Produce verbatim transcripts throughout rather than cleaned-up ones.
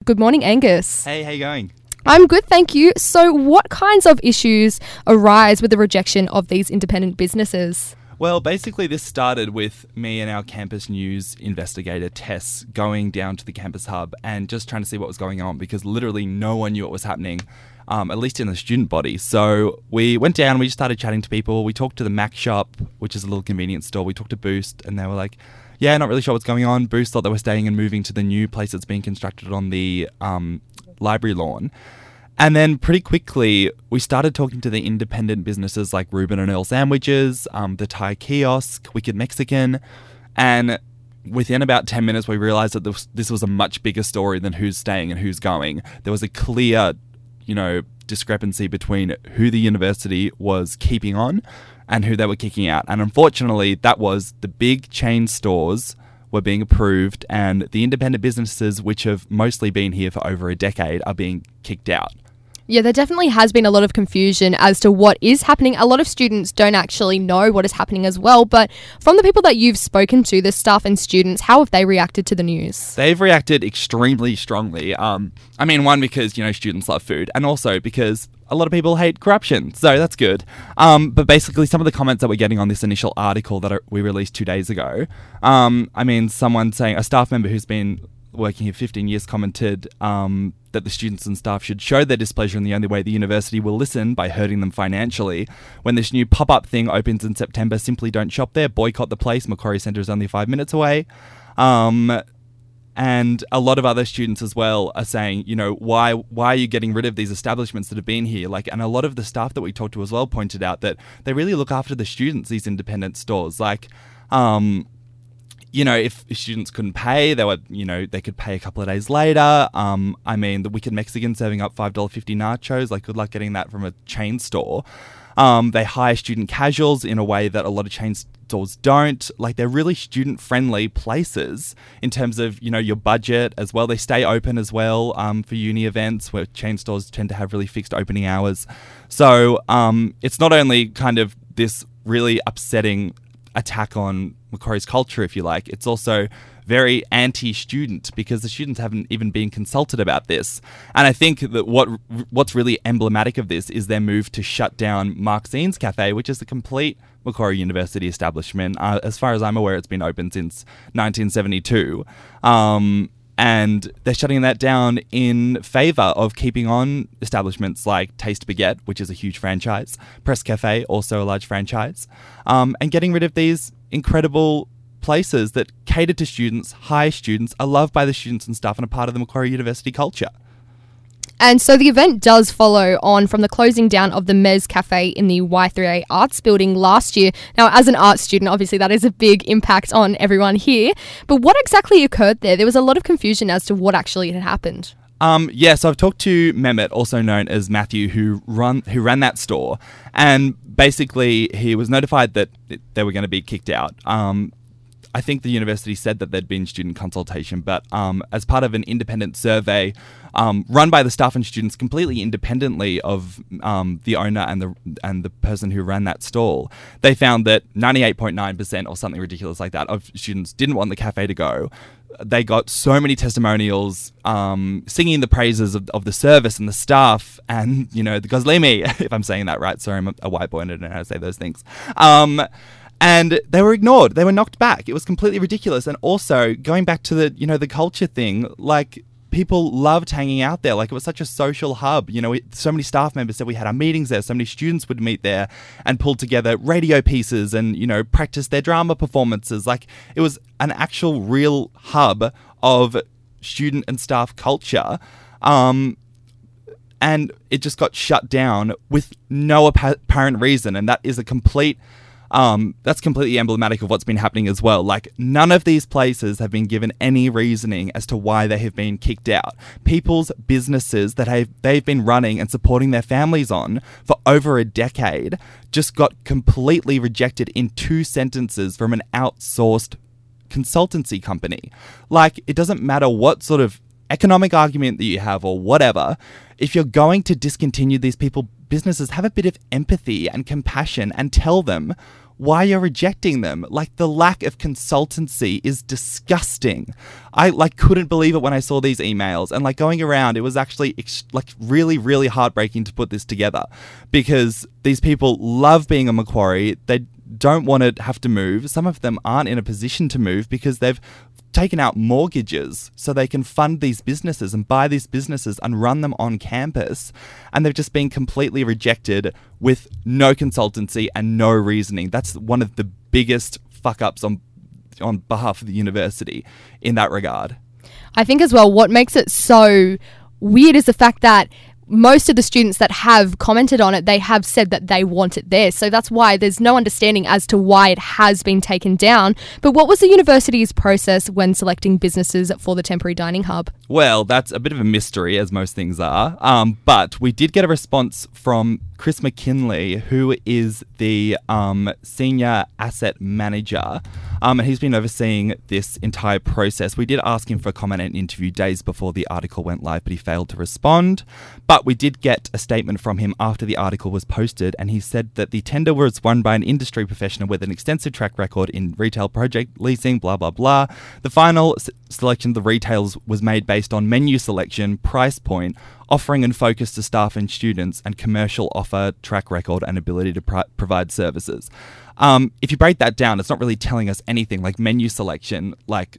Good morning, Angus. Hey, how you going? I'm good, thank you. So what kinds of issues arise with the rejection of these independent businesses? Well, basically this started with me and our campus news investigator, Tess, going down to the campus hub and just trying to see what was going on because literally no one knew what was happening, um, at least in the student body. So we went down, we just started chatting to people. We talked to the Mac Shop, which is a little convenience store. We talked to Boost and they were like, yeah, not really sure what's going on. Boost thought they were staying and moving to the new place that's being constructed on the um, library lawn. And then pretty quickly, we started talking to the independent businesses like Reuben and Earl Sandwiches, um, the Thai Kiosk, Wicked Mexican. And within about ten minutes, we realized that this, this was a much bigger story than who's staying and who's going. There was a clear, you know, discrepancy between who the university was keeping on and who they were kicking out. And unfortunately, that was the big chain stores were being approved and the independent businesses, which have mostly been here for over a decade, are being kicked out. Yeah, there definitely has been a lot of confusion as to what is happening. A lot of students don't actually know what is happening as well. But from the people that you've spoken to, the staff and students, how have they reacted to the news? They've reacted extremely strongly. Um, I mean, one, because, you know, students love food, and also because a lot of people hate corruption. So that's good. Um, but basically, some of the comments that we're getting on this initial article that are, we released two days ago, um, I mean, someone saying, a staff member who's been working here fifteen years commented um, that the students and staff should show their displeasure in the only way the university will listen, by hurting them financially. When this new pop-up thing opens in September, simply don't shop there, boycott the place. Macquarie Centre is only five minutes away. Um, and a lot of other students as well are saying, you know, why why are you getting rid of these establishments that have been here? Like, and a lot of the staff that we talked to as well pointed out that they really look after the students, these independent stores. Like, um... you know, if students couldn't pay, they were, you know, they could pay a couple of days later. Um, I mean, the Wicked Mexican serving up five dollars fifty nachos, like, good luck getting that from a chain store. Um, they hire student casuals in a way that a lot of chain stores don't. Like, they're really student-friendly places in terms of, you know, your budget as well. They stay open as well um, for uni events, where chain stores tend to have really fixed opening hours. So um, it's not only kind of this really upsetting attack on Macquarie's culture, if you like, it's also very anti-student because the students haven't even been consulted about this. And I think that what what's really emblematic of this is their move to shut down Mark Zines Cafe, which is a complete Macquarie University establishment. Uh, as far as I'm aware, it's been open since nineteen seventy-two. Um, And they're shutting that down in favour of keeping on establishments like Taste Baguette, which is a huge franchise, Press Cafe, also a large franchise, um, and getting rid of these incredible places that cater to students, hire students, are loved by the students and staff, and are part of the Macquarie University culture. And so the event does follow on from the closing down of the Mez Cafe in the Y three A Arts Building last year. Now, as an art student, obviously that is a big impact on everyone here. But what exactly occurred there? There was a lot of confusion as to what actually had happened. Um, yeah, so I've talked to Mehmet, also known as Matthew, who run who ran that store. And basically, he was notified that they were going to be kicked out. Um, I think the university said that there'd been student consultation, but um, as part of an independent survey um, run by the staff and students completely independently of um, the owner and the and the person who ran that stall, they found that ninety-eight point nine percent or something ridiculous like that of students didn't want the cafe to go. They got so many testimonials um, singing the praises of, of the service and the staff and, you know, the Goslimi, if I'm saying that right. Sorry, I'm a, a white boy and I don't know how to say those things. Um, And they were ignored. They were knocked back. It was completely ridiculous. And also, going back to the, you know, the culture thing, like, people loved hanging out there. Like, it was such a social hub. You know, it, so many staff members said we had our meetings there. So many students would meet there and pull together radio pieces and, you know, practice their drama performances. Like, it was an actual real hub of student and staff culture. Um, and it just got shut down with no apparent reason. And that is a complete... Um, that's completely emblematic of what's been happening as well. Like, none of these places have been given any reasoning as to why they have been kicked out. People's businesses that have, they've been running and supporting their families on for over a decade just got completely rejected in two sentences from an outsourced consultancy company. Like, it doesn't matter what sort of economic argument that you have or whatever, if you're going to discontinue these people businesses, have a bit of empathy and compassion and tell them why you're rejecting them. Like, the lack of consultancy is disgusting. I like couldn't believe it when I saw these emails, and like going around, it was actually ex- like really, really heartbreaking to put this together, because these people love being a Macquarie. They don't want to have to move. Some of them aren't in a position to move because they've taken out mortgages so they can fund these businesses and buy these businesses and run them on campus. And they've just been completely rejected with no consultancy and no reasoning. That's one of the biggest fuck ups on on behalf of the university in that regard. I think as well, what makes it so weird is the fact that most of the students that have commented on it, they have said that they want it there. So that's why there's no understanding as to why it has been taken down. But what was the university's process when selecting businesses for the temporary dining hub? Well, that's a bit of a mystery, as most things are. Um, but we did get a response from Chris McKinley, who is the um, senior asset manager. Um, and he's been overseeing this entire process. We did ask him for a comment and interview days before the article went live, but he failed to respond. But we did get a statement from him after the article was posted, and he said that the tender was won by an industry professional with an extensive track record in retail project leasing, blah, blah, blah. The final s- selection of the retails was made based on menu selection, price point, offering and focus to staff and students, and commercial offer, track record, and ability to pro- provide services. Um, if you break that down, it's not really telling us anything. Like menu selection, like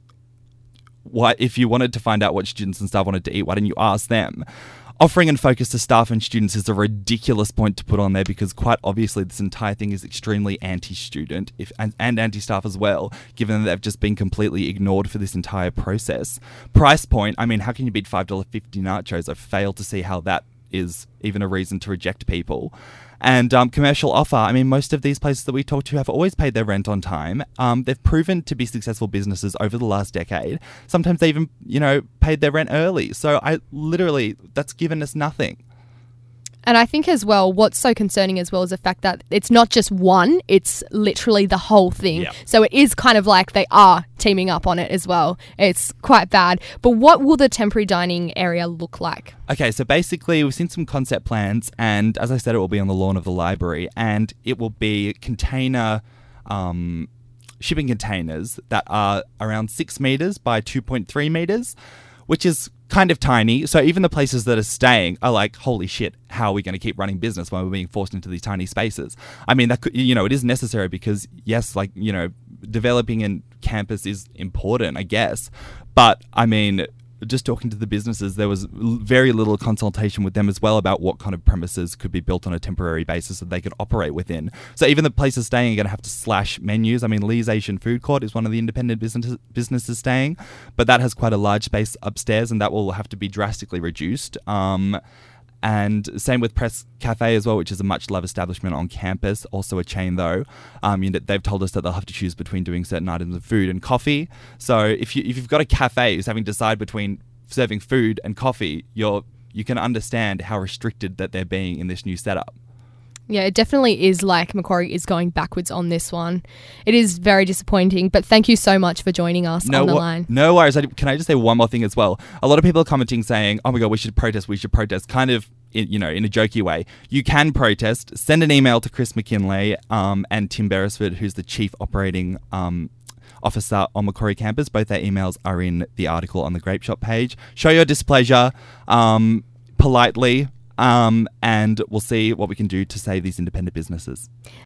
what if you wanted to find out what students and staff wanted to eat, why didn't you ask them? Offering and focus to staff and students is a ridiculous point to put on there, because quite obviously this entire thing is extremely anti-student if and, and anti-staff as well, given that they've just been completely ignored for this entire process. Price point, I mean, how can you beat five dollars fifty nachos? I fail to see how that is even a reason to reject people. And um, commercial offer, I mean, most of these places that we talk to have always paid their rent on time. Um, they've proven to be successful businesses over the last decade. Sometimes they even, you know, paid their rent early. So I literally, that's given us nothing. And I think as well, what's so concerning as well is the fact that it's not just one, it's literally the whole thing. Yep. So it is kind of like they are teaming up on it as well. It's quite bad. But what will the temporary dining area look like? Okay, so basically we've seen some concept plans, and as I said, it will be on the lawn of the library, and it will be container, um, shipping containers that are around six metres by two point three metres, which is kind of tiny. So even the places that are staying are like, holy shit, how are we going to keep running business when we're being forced into these tiny spaces? I mean, that could, you know, it is necessary because, yes, like, you know, developing in campus is important, I guess. But I mean, just talking to the businesses, there was very little consultation with them as well about what kind of premises could be built on a temporary basis that they could operate within. So even the places staying are going to have to slash menus. I mean, Lee's Asian Food Court is one of the independent business, businesses staying, but that has quite a large space upstairs, and that will have to be drastically reduced. Um, And same with Press Cafe as well, which is a much loved establishment on campus, also a chain though. Um, you know, they've told us that they'll have to choose between doing certain items of food and coffee. So if you if you've got a cafe who's having to decide between serving food and coffee, you're you can understand how restricted that they're being in this new setup. Yeah, it definitely is like Macquarie is going backwards on this one. It is very disappointing, but thank you so much for joining us no, on the wh- line. No worries. I, can I just say one more thing as well? A lot of people are commenting saying, oh my God, we should protest, we should protest, kind of, in, you know, in a jokey way. You can protest. Send an email to Chris McKinley um, and Tim Beresford, who's the Chief Operating um, Officer on Macquarie campus. Both their emails are in the article on the Grape Shop page. Show your displeasure um, politely. Um, and we'll see what we can do to save these independent businesses.